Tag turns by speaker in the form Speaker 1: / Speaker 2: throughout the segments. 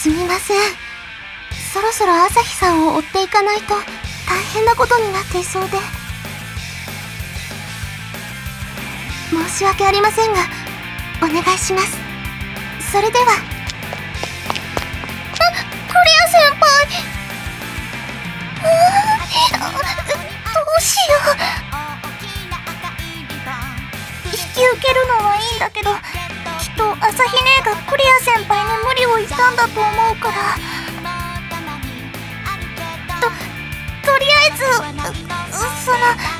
Speaker 1: すみません。そろそろ朝日さんを追っていかないと大変なことになっていそうで。申し訳ありませんが、お願いします。それでは。クレア先輩。どうしよう。引き受けるのはいいんだけど、きっと朝日姉がクレア先輩に無理を言ったんだと思うから。とりあえず、それ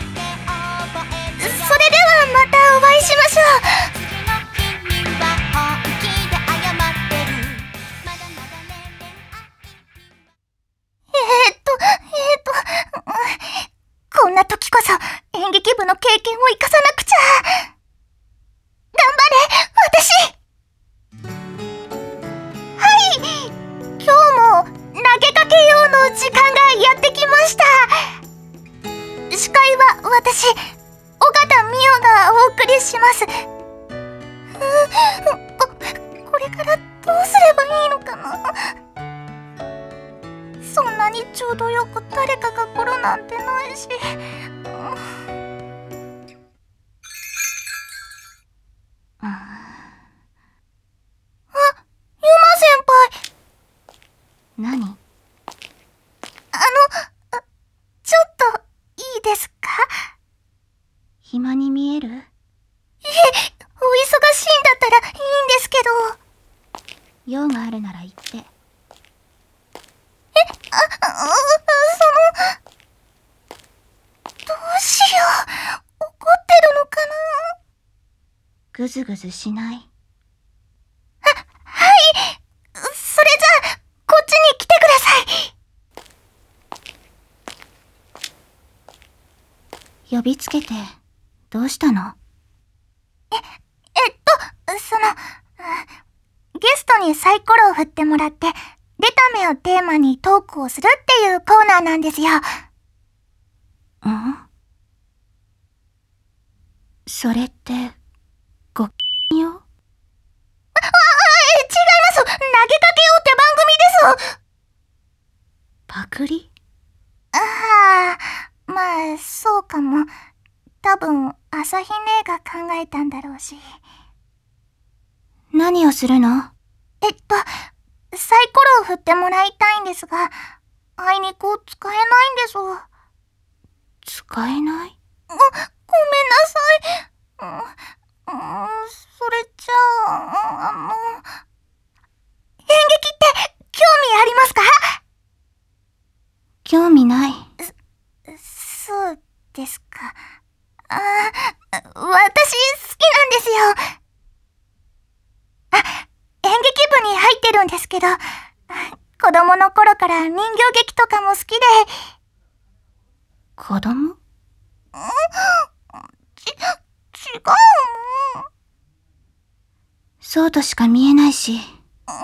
Speaker 1: ではまたお会いしましょう。こんな時こそ演劇部の経験を生かさなくちゃ。頑張れ、私。はい、今日も投げかけようの時間がやってきました。司会は私、尾形美代がお送りします。これからどうすればいいのかな。そんなにちょうどよく誰かが来るなんてないし。ユマ先輩。何？ちょっといいですか？暇に見える？いえ、お忙しいんだったらいいんですけど。用があるなら言って。どうしよう。怒ってるのかな？ぐずぐずしない。はい。それじゃあ、こっちに来てください。呼びつけて、どうしたの？ゲストにサイコロを振ってもらって、出た目をテーマにトークをするっていうコーナーなんですよ。それって、ごきげんよう？違います。投げかけようって番組です。パクリ？まあ、そうかも。多分、朝日姉が考えたんだろうし。何をするの？サイコロを振ってもらいたいんですが、あいにく使えないんです。使えない？ごめんなさい。それじゃあ、演劇って興味ありますか？興味ない。そうですか。私好きなんですよ。演劇部に入ってるんですけど、子供の頃から人形劇とかも好きで。子供？違うの。そうとしか見えないし。そう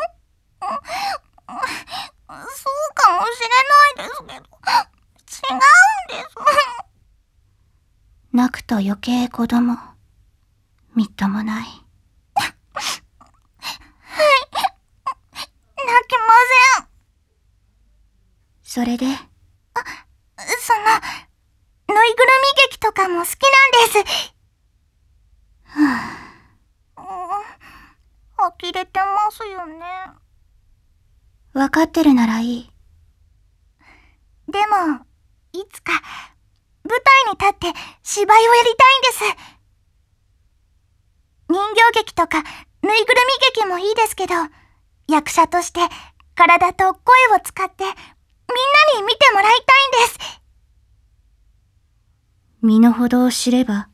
Speaker 1: かもしれないですけど、違うんです。泣くと余計子供。みっともない。泣きません。それで？ぬいぐるみ劇とかも好きなんです。呆れてますよね。わかってるならいい。でも、いつか舞台に立って芝居をやりたいんです。人形劇とかぬいぐるみ劇もいいですけど、役者として体と声を使ってみんなに見てもらいたいんです。身の程を知れば。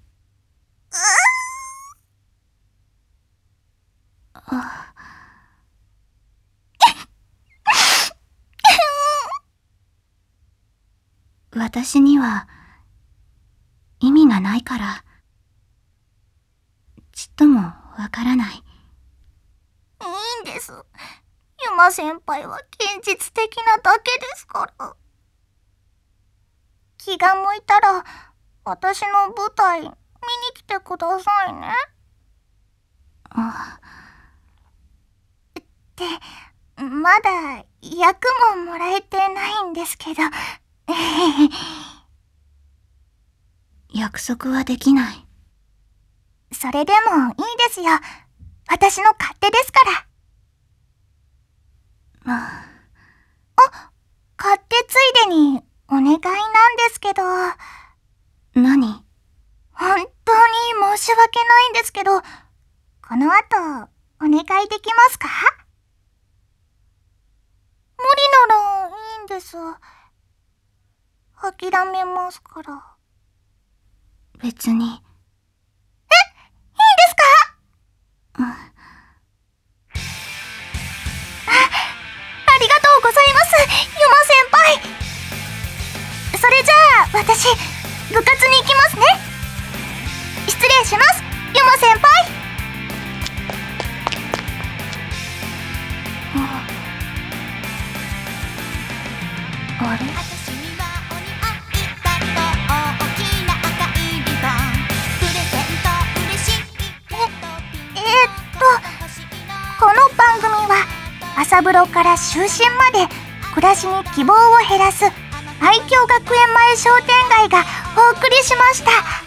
Speaker 1: 私には意味がないから、ちっともわからない。いいんです。ユマ先輩は現実的なだけですから。気が向いたら私の舞台見に来てくださいね。って、ままだ役ももらえてないんですけど。
Speaker 2: 約束はできない。
Speaker 1: それでもいいですよ。私の勝手ですから。勝手ついでにお願いなんですけど。
Speaker 2: 何？
Speaker 1: 本当に申し訳ないんですけど、この後お願いできますか？無理ならいいんです。諦めますから。
Speaker 2: 別に。
Speaker 1: いいんですか？ありがとうございます、ユマ先輩。それじゃあ私、部活に行きますね。失礼します、ユマ先輩。
Speaker 2: あれ？
Speaker 1: この番組は朝風呂から就寝まで暮らしに希望を減らす愛嬌学園前商店街がお送りしました。